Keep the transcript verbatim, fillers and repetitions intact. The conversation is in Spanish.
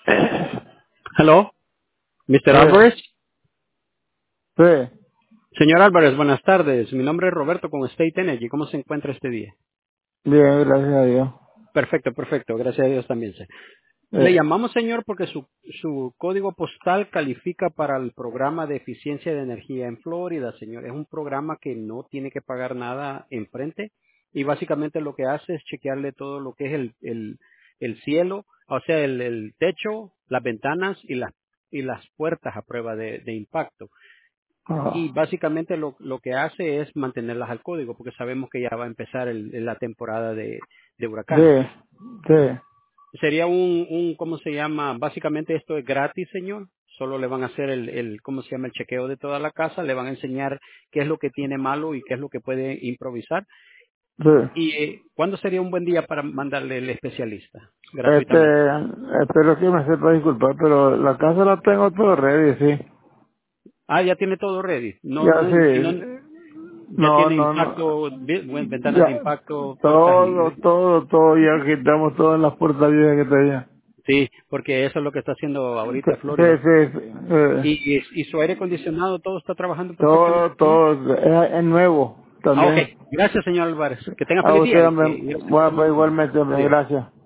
Hello, mister Sí, Álvarez. sí, Señor Álvarez, buenas tardes. Mi nombre es Roberto con State Energy. ¿Cómo se encuentra este día? bien, gracias a Dios. Perfecto, perfecto. Gracias a Dios también. se- Le Eh, llamamos, señor, porque su, su código postal califica para el programa de eficiencia de energía en Florida, señor. Es un programa que no tiene que pagar nada enfrente y básicamente lo que hace es chequearle todo lo que es el, el, el cielo, o sea, el, el techo, las ventanas y las, y las puertas a prueba de de impacto. Y ah, básicamente lo, lo que hace es mantenerlas al código, porque sabemos que ya va a empezar el- la temporada de, de huracanes. sí, sí, Sería un, un, ¿cómo se llama? Básicamente esto es gratis, señor. Solo le van a hacer el, el, ¿cómo se llama? El chequeo de toda la casa, le van a enseñar qué es lo que tiene malo y qué es lo que puede improvisar. sí. ¿Y eh, cuándo sería un buen día para mandarle el especialista? Gratuitamente. Este, espero que me sepa disculpar, pero la casa la tengo todo ready, sí. Ah, ya tiene todo ready. No, Ya no, y no, sí, ya no, tiene no, no. impacto, vi- ventanas de Ya, impacto, puertas todo, y todo, todo, ya quitamos todas las puertas viejas que tenía. sí, porque eso es lo que está haciendo ahorita Sí, Florida. sí, sí. eh, Y, y, y su aire acondicionado, todo está trabajando perfectamente todo, bien. todo, es, es nuevo Ah, ok. también. Gracias, señor Álvarez. Que tenga A feliz usted, día y, hombre, y gracias por bueno, pues llamarnos, señor. igualmente, hombre, Adiós. gracias.